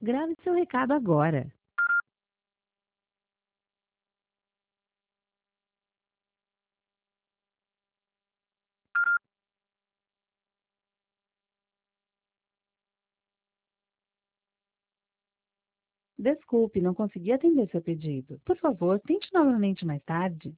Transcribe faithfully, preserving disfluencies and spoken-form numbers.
Grave seu recado agora. Desculpe, não consegui atender seu pedido. Por favor, tente novamente mais tarde.